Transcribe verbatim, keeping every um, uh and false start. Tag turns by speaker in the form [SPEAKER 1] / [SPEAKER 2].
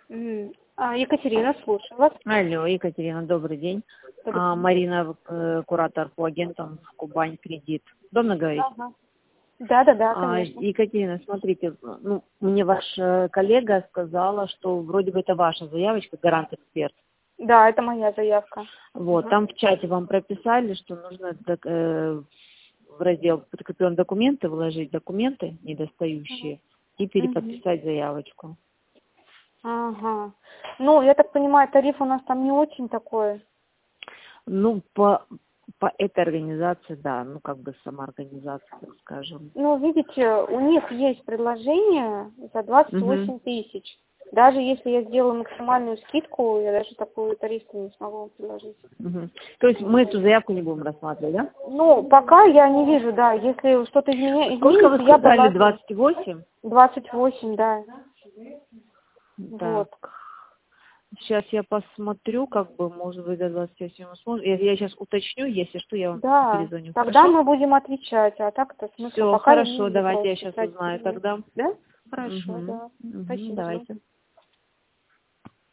[SPEAKER 1] М. А, Екатерина, слушаю вас.
[SPEAKER 2] Алло, Екатерина, добрый день.
[SPEAKER 1] Добрый
[SPEAKER 2] А,
[SPEAKER 1] день.
[SPEAKER 2] Марина, э, куратор по агентам в Кубань кредит. Удобно говорить?
[SPEAKER 1] Ага. Да, да, да,
[SPEAKER 2] А,
[SPEAKER 1] конечно.
[SPEAKER 2] Екатерина, смотрите, ну, мне ваша коллега сказала, что вроде бы это ваша заявочка, гарант эксперт.
[SPEAKER 1] Да, это моя заявка.
[SPEAKER 2] Вот,
[SPEAKER 1] Ага.
[SPEAKER 2] там в чате вам прописали, что нужно так, э, в раздел «Подкрепленные документы» вложить документы недостающие и
[SPEAKER 1] Мгм.
[SPEAKER 2] переподписать заявочку.
[SPEAKER 1] Ага. Ну, я так понимаю, тариф у нас там не очень такой.
[SPEAKER 2] Ну, по, по этой организации, да, ну, как бы сама организация, так скажем.
[SPEAKER 1] Ну, видите, у них есть предложение за двадцать
[SPEAKER 2] Угу.
[SPEAKER 1] восемь тысяч. Даже если я сделаю максимальную скидку, я даже такую тарифу не смогу вам предложить.
[SPEAKER 2] Угу. То есть мы эту заявку не будем рассматривать, да?
[SPEAKER 1] Ну, пока я не вижу, да. Если что-то изменя...
[SPEAKER 2] Сколько вы
[SPEAKER 1] изменится, я
[SPEAKER 2] сказали,
[SPEAKER 1] предложу.
[SPEAKER 2] двадцать восемь?
[SPEAKER 1] двадцать восемь, да.
[SPEAKER 2] Так,
[SPEAKER 1] Вот.
[SPEAKER 2] сейчас я посмотрю, как бы, может быть, до двадцати восьми мы сможем. Я, я сейчас уточню, если что, я вам
[SPEAKER 1] Да,
[SPEAKER 2] перезвоню.
[SPEAKER 1] тогда
[SPEAKER 2] Хорошо?
[SPEAKER 1] мы будем отвечать, а так-то смысла
[SPEAKER 2] Все,
[SPEAKER 1] пока я не
[SPEAKER 2] хорошо,
[SPEAKER 1] вижу
[SPEAKER 2] давайте
[SPEAKER 1] просто
[SPEAKER 2] я сейчас
[SPEAKER 1] писать
[SPEAKER 2] узнаю
[SPEAKER 1] письмо.
[SPEAKER 2] тогда.
[SPEAKER 1] Да? Хорошо,
[SPEAKER 2] Угу.
[SPEAKER 1] да.
[SPEAKER 2] Угу.
[SPEAKER 1] Спасибо, жду.
[SPEAKER 2] Давайте.